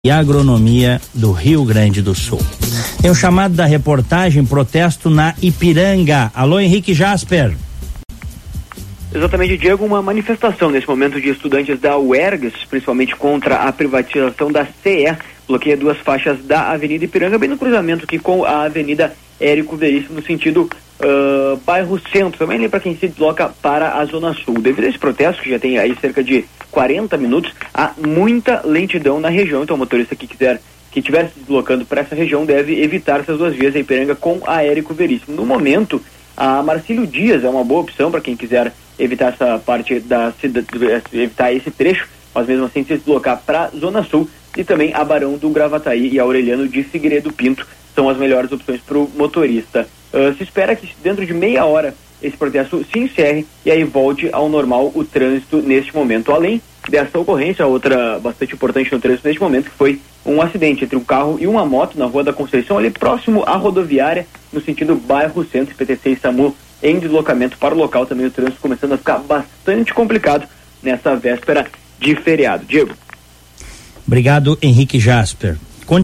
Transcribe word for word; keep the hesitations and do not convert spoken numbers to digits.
e Agronomia do Rio Grande do Sul. Tem um chamado da reportagem, protesto na Ipiranga. Alô, Henrique Jasper. Exatamente, Diego, uma manifestação nesse momento de estudantes da U E R G S, principalmente contra a privatização da C E, bloqueia duas faixas da Avenida Ipiranga, bem no cruzamento aqui com a Avenida Érico Veríssimo, no sentido uh, bairro Centro, também ali para quem se desloca para a Zona Sul. Devido a esse protesto, que já tem aí cerca de quarenta minutos, há muita lentidão na região, então o motorista que quiser, que estiver se deslocando para essa região deve evitar essas duas vias, a Ipiranga com a Érico Veríssimo. No momento, a Marcílio Dias é uma boa opção para quem quiser evitar essa parte da cidade, evitar esse trecho, mas mesmo assim se deslocar para a Zona Sul, e também a Barão do Gravataí e a Aureliano de Figueiredo Pinto são as melhores opções para o motorista. Uh, se espera que dentro de meia hora esse protesto se encerre e aí volte ao normal o trânsito neste momento. Além dessa ocorrência, outra bastante importante no trânsito neste momento, que foi um acidente entre um carro e uma moto na Rua da Conceição, ali próximo à rodoviária, no sentido bairro Centro, P T C e SAMU em deslocamento para o local. Também o trânsito começando a ficar bastante complicado nessa véspera de feriado. Diego. Obrigado, Henrique Jasper.